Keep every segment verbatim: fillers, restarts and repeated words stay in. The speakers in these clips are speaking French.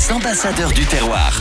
les ambassadeurs du terroir.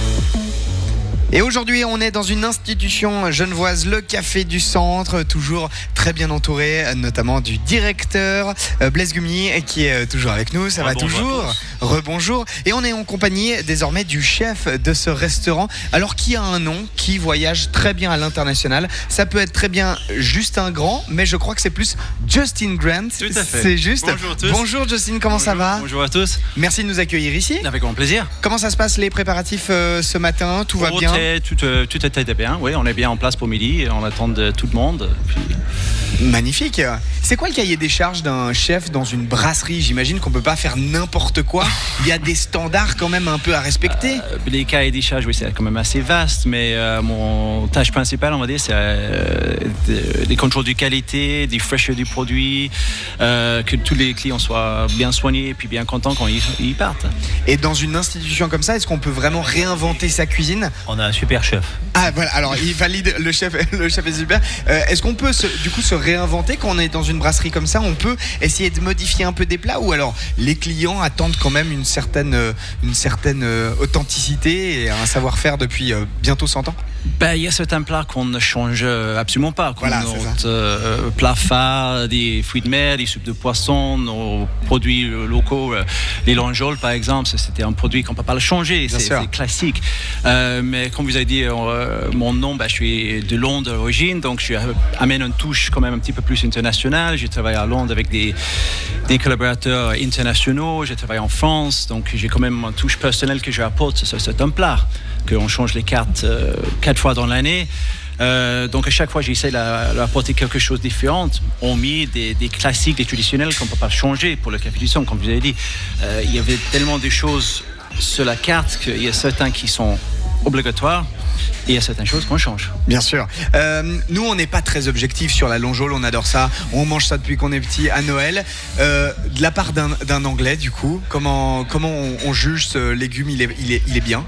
Et aujourd'hui, on est dans une institution genevoise, le Café du Centre, toujours très bien entouré, notamment du directeur Blaise Gumi, qui est toujours avec nous. Ça va toujours. Rebonjour. Et on est en compagnie désormais du chef de ce restaurant, alors qui a un nom qui voyage très bien à l'international. Ça peut être très bien Justin Grand, mais je crois que c'est plus Justin Grant. Tout à fait. C'est juste. Bonjour à tous. Bonjour Justin, comment Bonjour, ça va? Bonjour à tous. Merci de nous accueillir ici. Avec grand plaisir. Comment ça se passe les préparatifs euh, ce matin? Tout va Oh, bien? Tout, euh, tout était bien, oui, on est bien en place pour midi, on attend de tout le monde. Puis... Magnifique. C'est quoi le cahier des charges d'un chef dans une brasserie? J'imagine qu'on peut pas faire n'importe quoi. Il y a des standards quand même un peu à respecter. Euh, les cahiers des charges, oui, c'est quand même assez vaste, mais euh, mon tâche principale, on va dire, c'est euh, de, des contrôles de qualité, du fraîcheur du produit, euh, que tous les clients soient bien soignés et puis bien contents quand ils, ils partent. Et dans une institution comme ça, est-ce qu'on peut vraiment réinventer sa cuisine? On a un super chef. Ah voilà, alors il valide, le chef, le chef est super. Euh, est-ce qu'on peut se, du coup se réinventer quand on est dans une brasserie comme ça? On peut essayer de modifier un peu des plats, ou alors les clients attendent quand même une certaine, une certaine authenticité et un savoir-faire depuis euh, bientôt cent ans? Ben, il y a certains plats qu'on ne change absolument pas, comme voilà, notre euh, plat phare, des fruits de mer, des soupes de poisson, nos produits locaux, euh, les longeoles par exemple, c'était un produit qu'on ne peut pas le changer, c'est, c'est classique. Euh, mais comme vous avez dit, euh, mon nom, ben, je suis de Londres d'origine, donc je amène une touche quand même un petit peu plus internationale. J'ai travaillé à Londres avec des, des collaborateurs internationaux, j'ai travaillé en France, donc j'ai quand même une touche personnelle que j'apporte. C'est, c'est un plat qu'on change les cartes euh, quatre fois dans l'année. Euh, donc à chaque fois j'essaie d'apporter quelque chose de différent. On met des, des classiques, des traditionnels qu'on ne peut pas changer pour le Café du Centre, comme vous avez dit. Euh, il y avait tellement de choses sur la carte qu'il y a certains qui sont obligatoires et il y a certaines choses qu'on change. Bien sûr. Euh, nous, on n'est pas très objectif sur la longeole, on adore ça. On mange ça depuis qu'on est petit à Noël. Euh, de la part d'un, d'un Anglais, du coup, comment, comment on, on juge ce légume? Il est, il est, il est bien?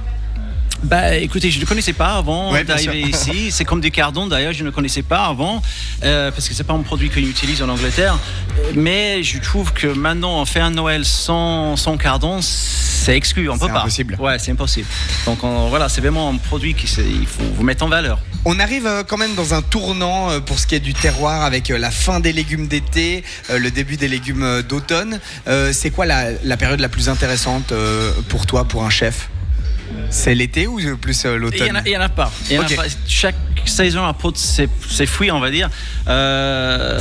Bah, écoutez, je ne le connaissais pas avant ouais, d'arriver ici. C'est comme des cardons d'ailleurs, je ne le connaissais pas avant euh, parce que c'est pas un produit qu'on utilise en Angleterre. Mais je trouve que maintenant, on fait un Noël sans, sans cardon, c'est exclu, on peut c'est pas. Impossible. Ouais, c'est impossible. Donc on, voilà, c'est vraiment un produit qu'il faut vous mettre en valeur. On arrive quand même dans un tournant pour ce qui est du terroir, avec la fin des légumes d'été, le début des légumes d'automne. C'est quoi la, la période la plus intéressante pour toi, pour un chef? C'est l'été ou plus euh, l'automne? Il n'y en, en a pas. Il y en okay. a pas. Chaque saison apporte ses, ses fruits, on va dire. Euh,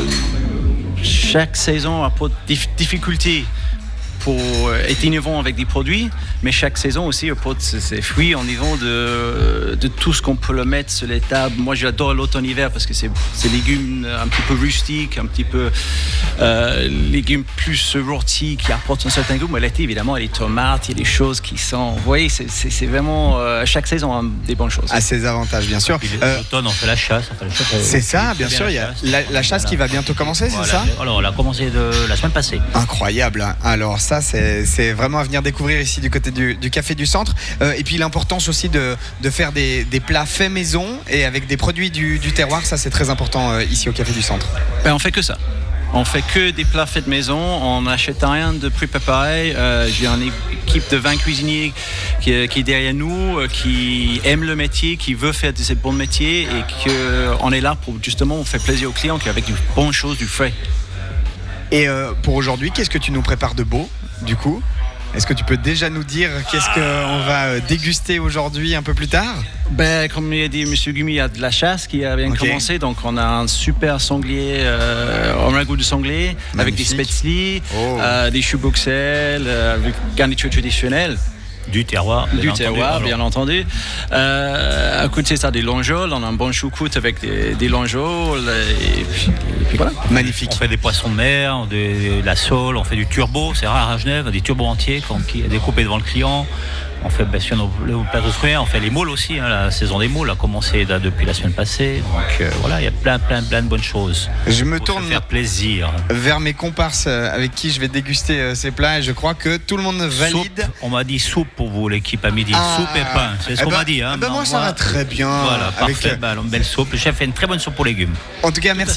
chaque saison apporte des difficultés pour être innovant avec des produits, mais chaque saison aussi apporte ses fruits en niveau de, de tout ce qu'on peut le mettre sur les tables. Moi, j'adore l'automne-hiver parce que c'est ces légumes un petit peu rustiques, un petit peu euh, légumes plus rôtis qui apportent un certain goût. Mais l'été, évidemment, il y a les tomates, il y a des choses qui sont... Vous voyez, c'est, c'est, c'est vraiment euh, chaque saison hein, des bonnes choses. À ses avantages, bien sûr. Euh, l'automne, on fait la chasse. On fait la chasse c'est ça, bien sûr. Il y a la, la chasse voilà. qui va bientôt commencer, voilà. c'est ça? Alors, on a commencé de, la semaine passée. Incroyable. Alors, ça, c'est, c'est vraiment à venir découvrir ici du côté du, du Café du Centre. Euh, et puis l'importance aussi de, de faire des, des plats faits maison et avec des produits du, du terroir, ça c'est très important euh, ici au Café du Centre. Ben, on fait que ça. On fait que des plats faits de maison, on n'achète rien de pré-préparé. Euh, j'ai une équipe de vingt cuisiniers qui, qui est derrière nous, qui aime le métier, qui veut faire de ce bon métier et qu'on est là pour justement on fait plaisir aux clients avec du bonnes choses, du frais. Et euh, pour aujourd'hui, qu'est-ce que tu nous prépares de beau, du coup? Est-ce que tu peux déjà nous dire qu'est-ce qu'on va déguster aujourd'hui un peu plus tard? Ben, comme il a dit M. Gumi, il y a de la chasse qui a bien okay. commencé. Donc, on a un super sanglier, euh, un ragoût de sanglier magnifique. Avec des spätzli, oh. euh, des choux Bruxelles, euh, avec garniture traditionnelle. Du terroir, bien du entendu, terroir, bien entendu. Euh, à côté de ça, des longeoles. On a un bon choucroute avec des, des longeoles. Et puis, et puis voilà. Magnifique. On fait des poissons de mer, de, de la sole, on fait du turbo. C'est rare à Genève, des turbos entiers qui est découpé devant le client. On fait bien sûr nos, nos plats de fruits, on fait les moules aussi. Hein, la saison des moules a commencé là, depuis la semaine passée. Donc euh, voilà, il y a plein, plein, plein de bonnes choses. Je me tourne se faire plaisir vers mes comparses avec qui je vais déguster euh, ces plats et je crois que tout le monde valide. Soupe, on m'a dit soupe pour vous, l'équipe à midi. Ah, soupe et pain, c'est ce eh qu'on ben, m'a dit. Hein, eh ben moi, ça va très bien. Voilà, avec parfait. Ben, une belle soupe. Le chef fait une très bonne soupe aux légumes. En tout cas, merci.